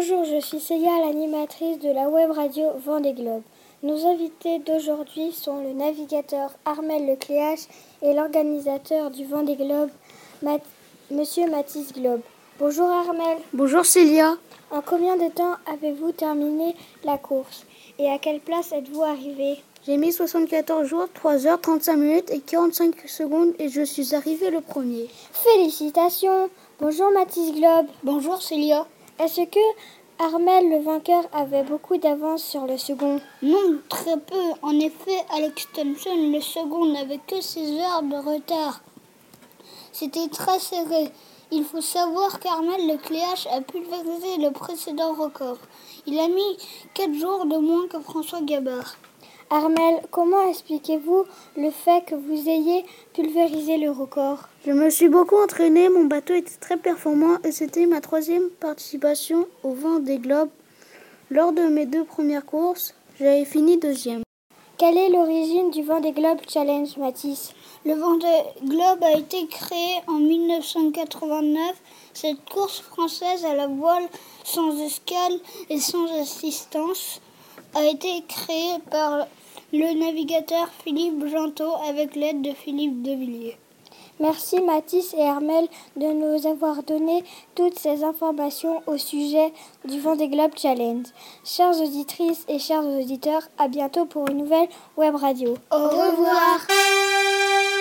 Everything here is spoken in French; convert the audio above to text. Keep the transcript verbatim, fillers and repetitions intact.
Bonjour, je suis Célia, l'animatrice de la web radio Vendée Globe. Nos invités d'aujourd'hui sont le navigateur Armel Lecléache et l'organisateur du Vendée Globe, Mat- Monsieur Mathis Globe. Bonjour Armel. Bonjour Célia. En combien de temps avez-vous terminé la course et à quelle place êtes-vous arrivé? J'ai mis soixante-quatorze jours, trois heures trente-cinq minutes et quarante-cinq secondes et je suis arrivé le premier. Félicitations. Bonjour Mathis Globe. Bonjour Célia. Est-ce que Armel le vainqueur avait beaucoup d'avance sur le second? Non, très peu. En effet, Alex Thompson, le second, n'avait que six heures de retard. C'était très serré. Il faut savoir qu'Armel Lecléache a pulvérisé le précédent record. Il a mis quatre jours de moins que François Gabard. Armel, comment expliquez-vous le fait que vous ayez pulvérisé le record? Je me suis beaucoup entraîné, mon bateau était très performant et c'était ma troisième participation au Vendée Globe. Lors de mes deux premières courses, j'avais fini deuxième. Quelle est l'origine du Vendée Globe Challenge, Mathis? Le Vendée Globe a été créé en mille neuf cent quatre-vingt-neuf. Cette course française à la voile sans escale et sans assistance a été créée par le navigateur Philippe Gentot avec l'aide de Philippe Devilliers. Merci Mathis et Armel de nous avoir donné toutes ces informations au sujet du Vendée Globe Challenge. Chères auditrices et chers auditeurs, à bientôt pour une nouvelle web radio. Au revoir.